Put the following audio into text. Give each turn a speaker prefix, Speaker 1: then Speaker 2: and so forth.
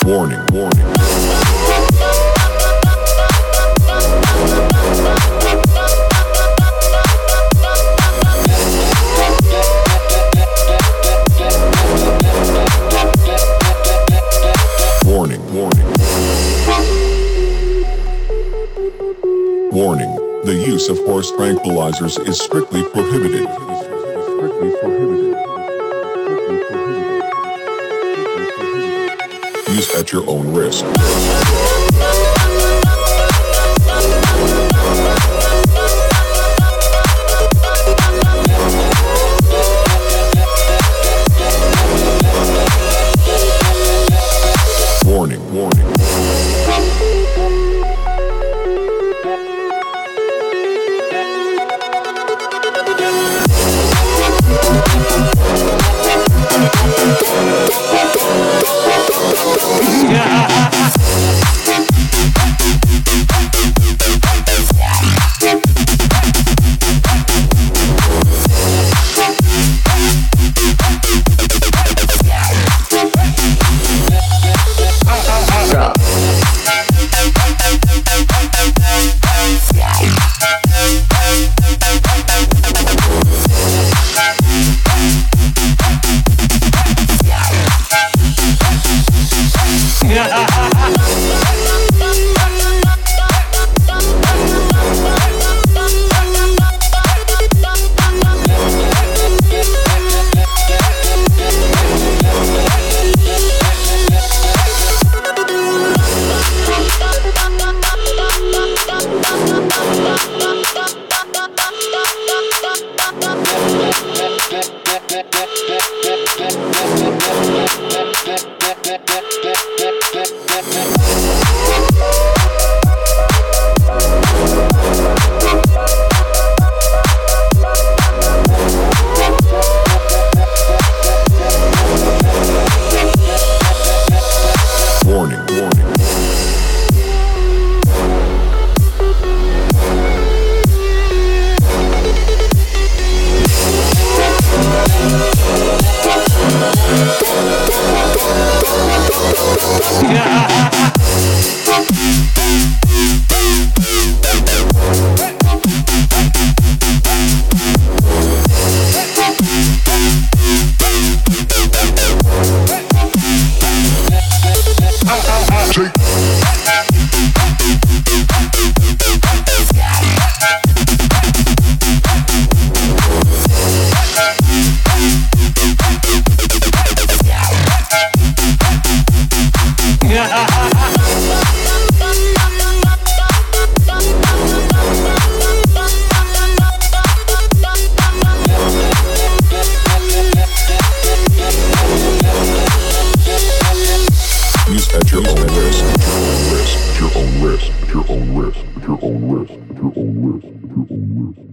Speaker 1: Warning, warning. Warning, warning. Warning. The use of horse tranquilizers is strictly prohibited. Use at your own risk. Warning, warning. Warning, warning. Use at your own risk. At your own risk. At your own risk. At your own risk. At your own risk. At your own risk. At your own risk.